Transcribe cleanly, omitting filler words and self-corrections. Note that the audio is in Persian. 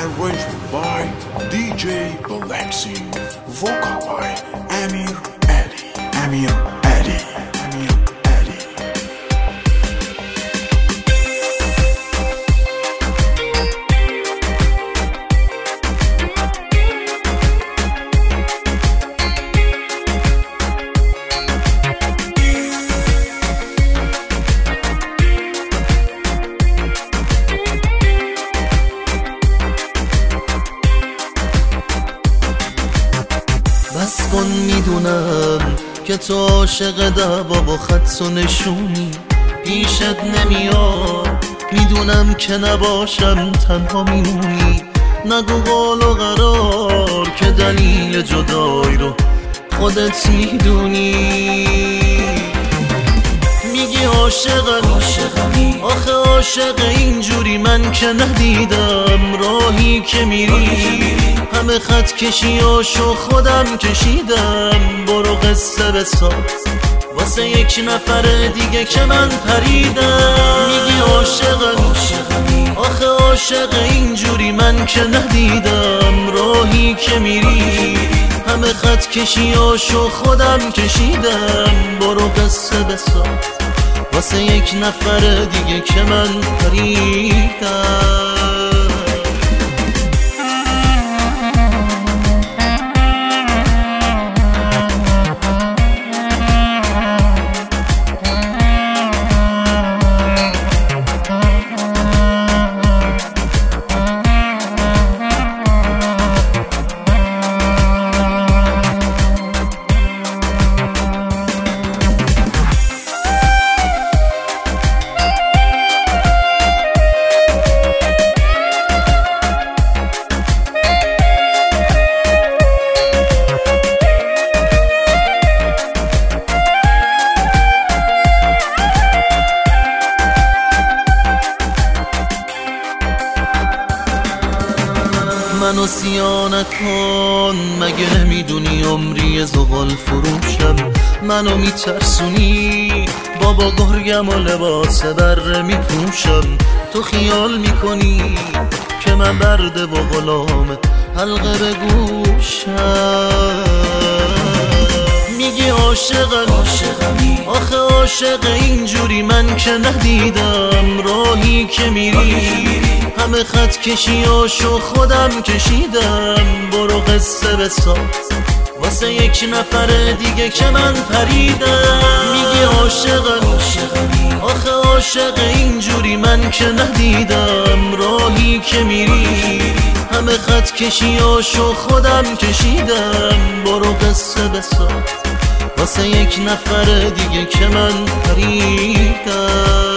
arranged by DJ Galaxy, vocal by Amir Ali. Amir Ali. Amir Ali. بس کن میدونم که تو عاشق دعوا و خط و نشونی پیشت نمیاد، میدونم که نباشم تنها میمونی. نگو قول و قرار که دلیل جدایی رو خودت میدونی. میگی عاشقمی، آخه عاشق اینجوری من که ندیدم. راهی که میری همه خط کشیاشو خودم کشیدم. برو قصه بساز واسه یک نفر دیگه که من پریدم. میگی عاشقمی، آخه عاشق اینجوری من که ندیدم. راهی که میری همه خط کشیاشو خودم کشیدم. برو قصه بساز واسه یک نفر دیگه که من پریدم. منو سیا نکن، مگه نمیدونی عمری زغال فروشم. منو میترسونی، بابا گرگم و لباس بره میپوشم. تو خیال میکنی که من برده و غلام حلقه به گوشم. میگی عاشقمی، آخه عاشق اینجوری من که ندیدم. راهی که میری همه خط کشیاشو خودم کشیدم. برو قصه بساز واسه یک نفر دیگه که من پریدم. میگی عاشقمی، آخه عاشق اینجوری من که ندیدم. راهی که میری همه خط کشیاشو خودم کشیدم. برو قصه بساز واسه یک نفر دیگه که من پریدم.